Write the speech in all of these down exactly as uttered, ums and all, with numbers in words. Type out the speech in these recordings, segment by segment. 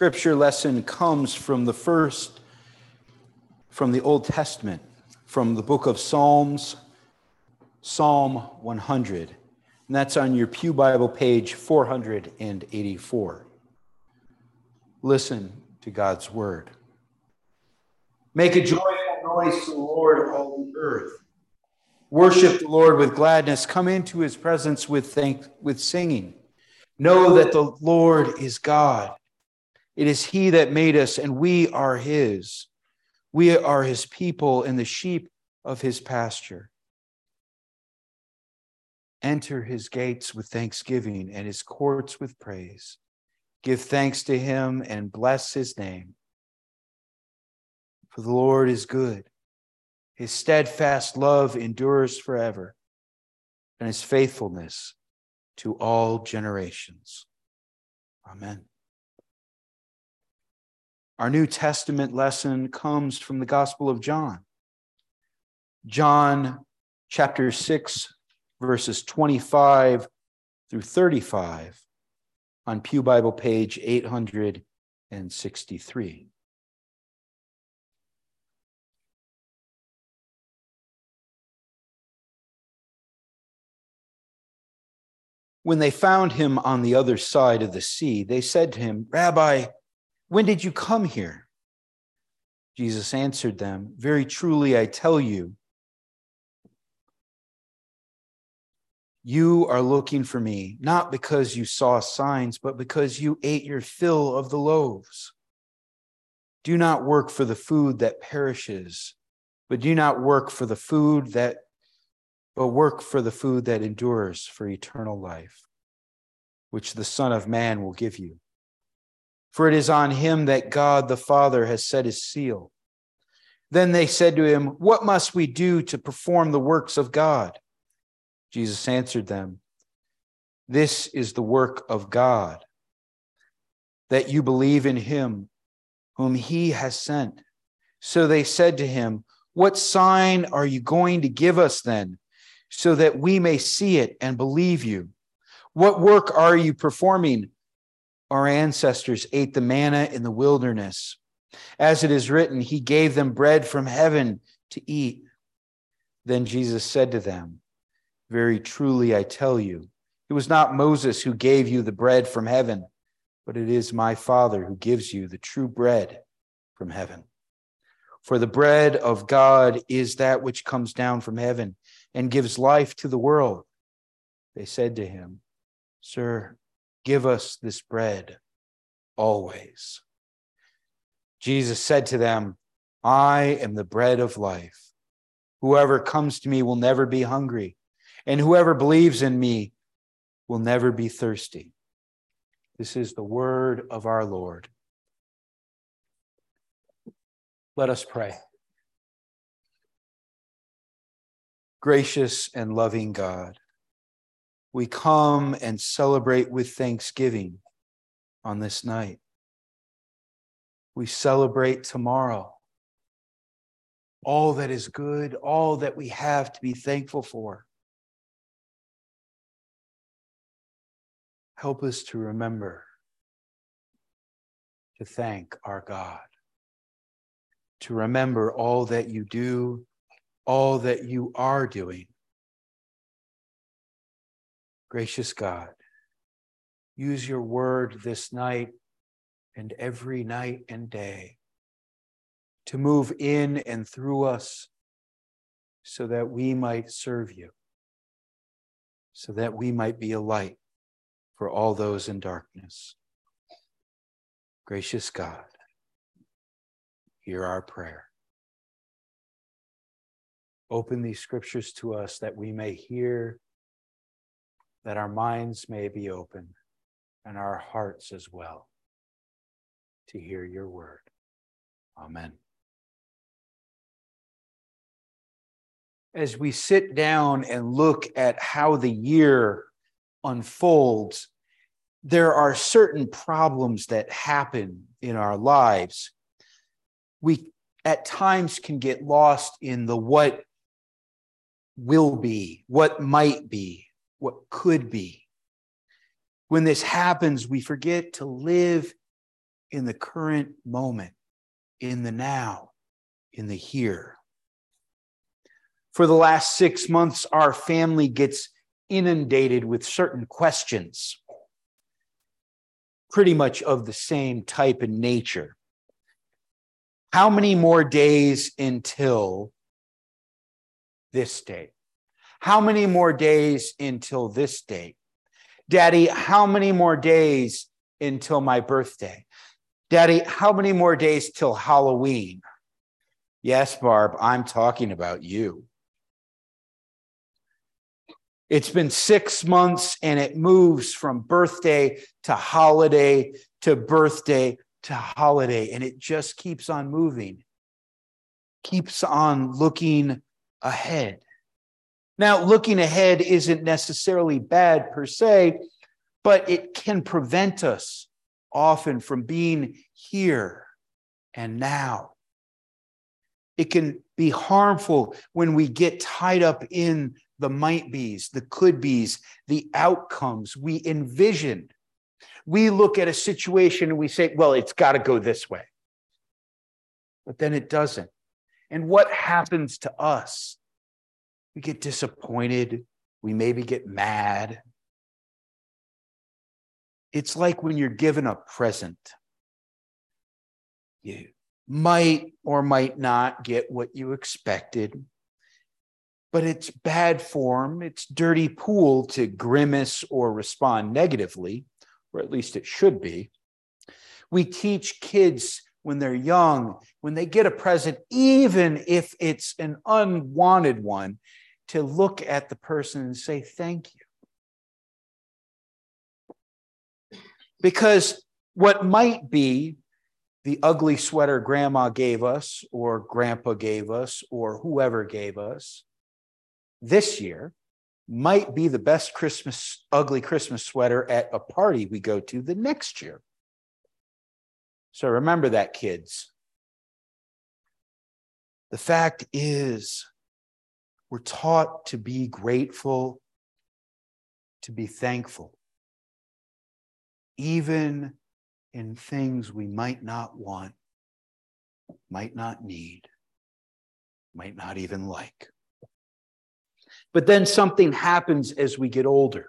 scripture lesson comes from the first, from the Old Testament, from the book of Psalms, Psalm one hundred. And that's on your Pew Bible page four hundred eighty-four. Listen to God's word. Make a joyful noise to the Lord, all the earth. Worship the Lord with gladness. Come into his presence with thank, with singing. Know that the Lord is God. It is he that made us, and we are his. We are his people and the sheep of his pasture. Enter his gates with thanksgiving and his courts with praise. Give thanks to him and bless his name. For the Lord is good. His steadfast love endures forever, and his faithfulness to all generations. Amen. Our New Testament lesson comes from the Gospel of John. John chapter six, verses twenty-five through thirty-five on Pew Bible page eight hundred sixty-three. When they found him on the other side of the sea, they said to him, "Rabbi, when did you come here?" Jesus answered them, "Very truly I tell you, you are looking for me, not because you saw signs, but because you ate your fill of the loaves. Do not work for the food that perishes, but do not work for the food that, but work for the food that endures for eternal life, which the Son of Man will give you. For it is on him that God the Father has set his seal." Then they said to him, "What must we do to perform the works of God?" Jesus answered them, "This is the work of God, that you believe in him whom he has sent." So they said to him, "What sign are you going to give us then, so that we may see it and believe you? What work are you performing? Our ancestors ate the manna in the wilderness. As it is written, he gave them bread from heaven to eat." Then Jesus said to them, "Very truly I tell you, it was not Moses who gave you the bread from heaven, but it is my Father who gives you the true bread from heaven. For the bread of God is that which comes down from heaven and gives life to the world." They said to him, "Sir, give us this bread always." Jesus said to them, "I am the bread of life. Whoever comes to me will never be hungry, and whoever believes in me will never be thirsty." This is the word of our Lord. Let us pray. Gracious and loving God, we come and celebrate with thanksgiving on this night. We celebrate tomorrow. All that is good, all that we have to be thankful for. Help us to remember to thank our God, to remember all that you do, all that you are doing. Gracious God, use your word this night and every night and day to move in and through us so that we might serve you, so that we might be a light for all those in darkness. Gracious God, hear our prayer. Open these scriptures to us that we may hear, that our minds may be open, and our hearts as well, to hear your word. Amen. As we sit down and look at how the year unfolds, there are certain problems that happen in our lives. We at times can get lost in the what will be, what might be, what could be. When this happens, we forget to live in the current moment, in the now, in the here. For the last six months, our family gets inundated with certain questions, pretty much of the same type and nature. How many more days until this date? How many more days until this date? Daddy, how many more days until my birthday? Daddy, how many more days till Halloween? Yes, Barb, I'm talking about you. It's been six months and it moves from birthday to holiday to birthday to holiday, and it just keeps on moving, keeps on looking ahead. Now, looking ahead isn't necessarily bad per se, but it can prevent us often from being here and now. It can be harmful when we get tied up in the might be's, the could be's, the outcomes we envisioned. We look at a situation and we say, well, it's got to go this way. But then it doesn't. And what happens to us? We get disappointed. We maybe get mad. It's like when you're given a present. You might or might not get what you expected, but it's bad form, it's dirty pool to grimace or respond negatively, or at least it should be. We teach kids when they're young, when they get a present, even if it's an unwanted one, to look at the person and say, thank you. Because what might be the ugly sweater grandma gave us, or grandpa gave us, or whoever gave us this year might be the best Christmas, ugly Christmas sweater at a party we go to the next year. So remember that, kids. The fact is, we're taught to be grateful, to be thankful, even in things we might not want, might not need, might not even like. But then something happens as we get older.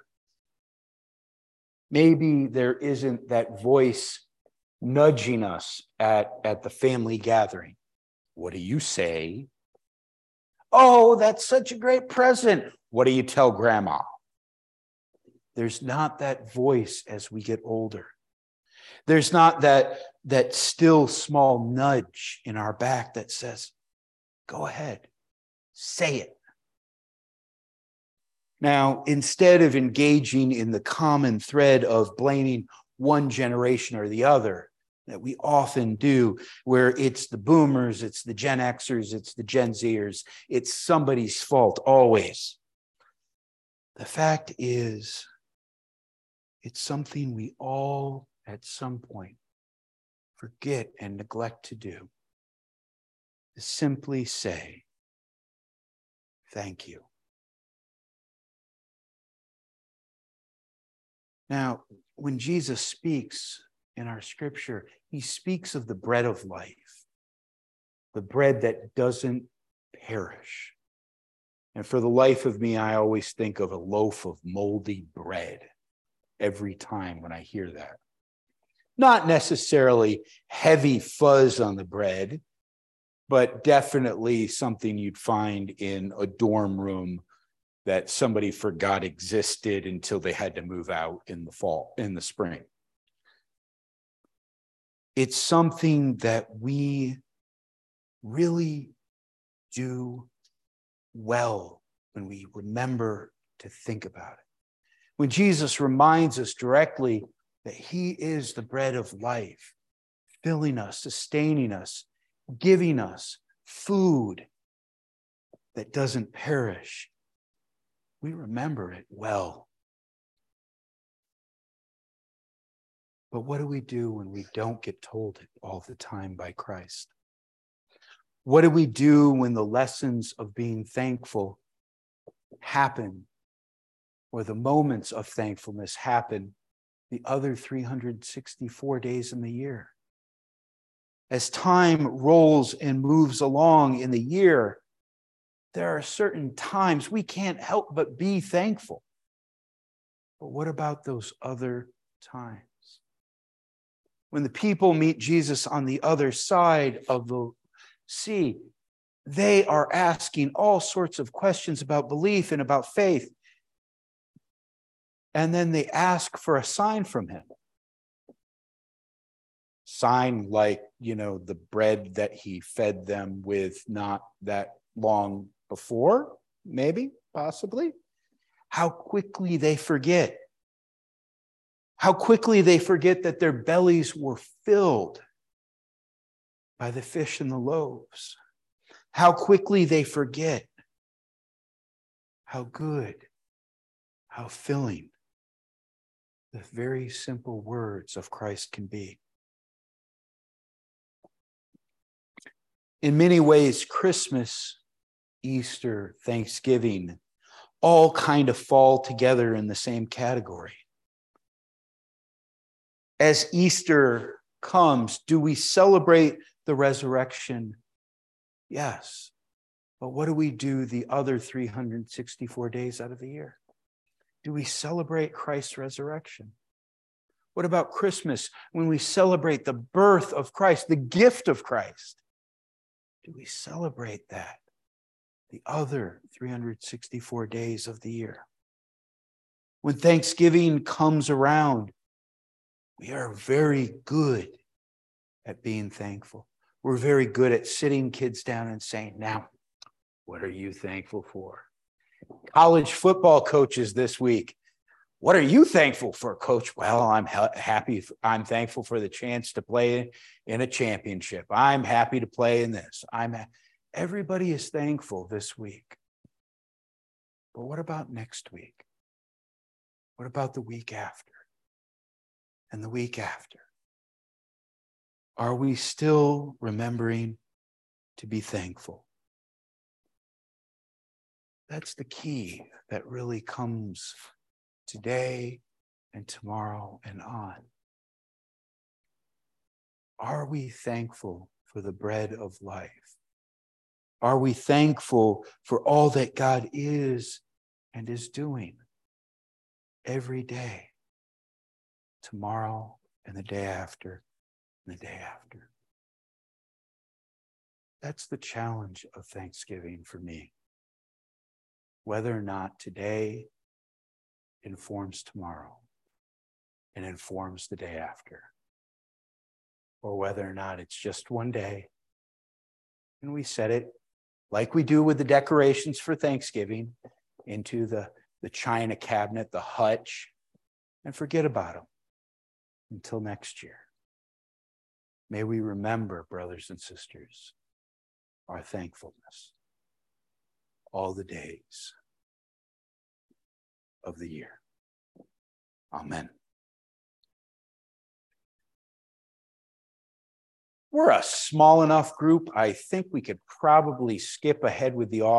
Maybe there isn't that voice nudging us at, at the family gathering. What do you say? Oh, that's such a great present. What do you tell grandma? There's not that voice as we get older. There's not that, that still small nudge in our back that says, go ahead, say it. Now, instead of engaging in the common thread of blaming one generation or the other, that we often do, where it's the boomers, it's the Gen Xers, it's the Gen Zers, it's somebody's fault always. The fact is, it's something we all at some point forget and neglect to do. To simply say, thank you. Now, when Jesus speaks in our scripture, he speaks of the bread of life, the bread that doesn't perish. And for the life of me, I always think of a loaf of moldy bread every time when I hear that. Not necessarily heavy fuzz on the bread, but definitely something you'd find in a dorm room that somebody forgot existed until they had to move out in the fall, in the spring. It's something that we really do well when we remember to think about it. When Jesus reminds us directly that he is the bread of life, filling us, sustaining us, giving us food that doesn't perish, we remember it well. But what do we do when we don't get told it all the time by Christ? What do we do when the lessons of being thankful happen, or the moments of thankfulness happen the other three hundred sixty-four days in the year? As time rolls and moves along in the year, there are certain times we can't help but be thankful. But what about those other times? When the people meet Jesus on the other side of the sea, they are asking all sorts of questions about belief and about faith. And then they ask for a sign from him. Sign like, you know, the bread that he fed them with not that long before, maybe, possibly. How quickly they forget. How quickly they forget that their bellies were filled by the fish and the loaves. How quickly they forget how good, how filling the very simple words of Christ can be. In many ways, Christmas, Easter, Thanksgiving, all kind of fall together in the same category. As Easter comes, do we celebrate the resurrection? Yes. But what do we do the other three hundred sixty-four days out of the year? Do we celebrate Christ's resurrection? What about Christmas, when we celebrate the birth of Christ, the gift of Christ? Do we celebrate that the other three hundred sixty-four days of the year? When Thanksgiving comes around, we are very good at being thankful. We're very good at sitting kids down and saying, now, what are you thankful for? College football coaches this week, what are you thankful for, Coach? Well, I'm ha- happy. I'm thankful for the chance to play in a championship. I'm happy to play in this. I'm ha- Everybody is thankful this week. But what about next week? What about the week after? And the week after? Are we still remembering to be thankful? That's the key that really comes today and tomorrow and on. Are we thankful for the bread of life? Are we thankful for all that God is and is doing every day, tomorrow and the day after and the day after? That's the challenge of Thanksgiving for me. Whether or not today informs tomorrow and informs the day after, or whether or not it's just one day and we set it like we do with the decorations for Thanksgiving into the, the china cabinet, the hutch, and forget about them until next year. May we remember, brothers and sisters, our thankfulness all the days of the year. Amen. We're a small enough group. I think we could probably skip ahead with the